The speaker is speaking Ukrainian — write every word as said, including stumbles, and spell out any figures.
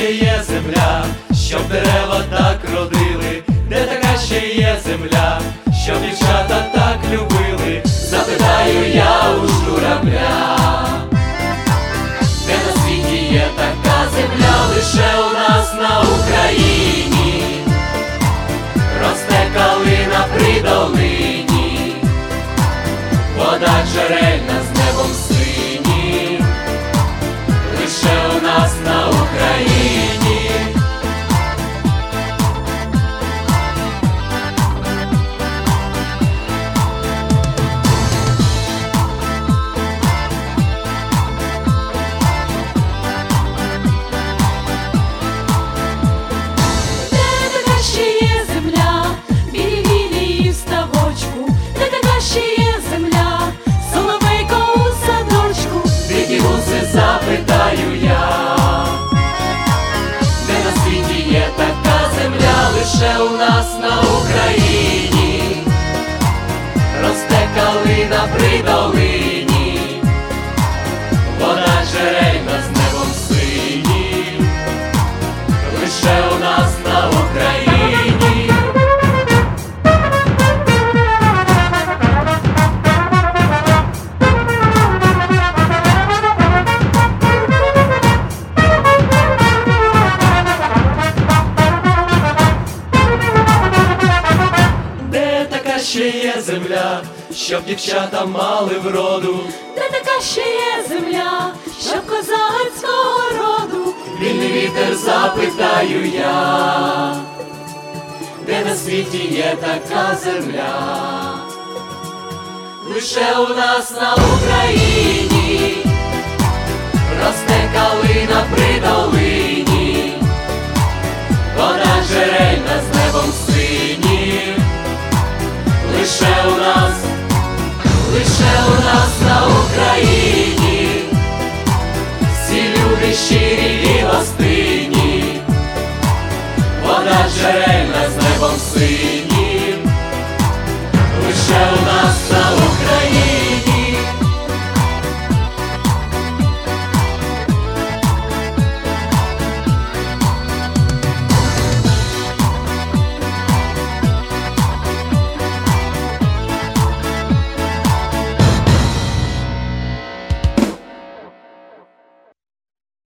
ще є земля, щоб дерева так родили, де така ще є земля, щоб дівчата так любили, запитаю я у журавля. Де на світі є така земля, лише у нас на Україні, росте калина при долині, вода джерельна з небом синім, лише у нас на Україні. Запитаю я, де на світі є така земля, лише у нас на Україні, росте калина при долині, вода джерельна з небом синім, лише у нас на Україні. Ще є земля, щоб дівчата мали вроду, де така ще є земля, щоб козацького роду. Вільний вітер, запитаю я, де на світі є така земля, лише у нас на Україні, росте калина при долині, вода джерельна з небом синім, лише у нас, лише у нас на Україні, всі люди щирі і гостинні, вода джерельна з небом синім, лише у нас.